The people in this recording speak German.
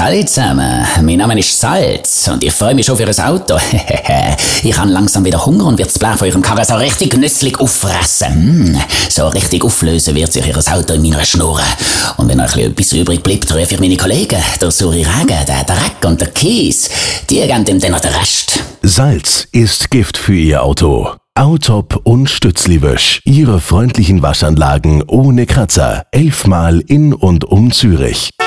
Salut zusammen, mein Name ist Salz und ich freue mich schon für ein Auto. Ich habe langsam wieder Hunger und wird das Blech von eurem Karren so richtig genüsslich auffressen. So richtig auflösen wird sich euer Auto in meiner Schnur. Und wenn euch etwas übrig bleibt, rufe ich meine Kollegen, der Suri Regen, der Dreck und der Kies. Die geben dem dann noch den Rest. Salz ist Gift für Ihr Auto. Autop und Stützliwösch. Ihre freundlichen Waschanlagen ohne Kratzer. 11-mal in und um Zürich.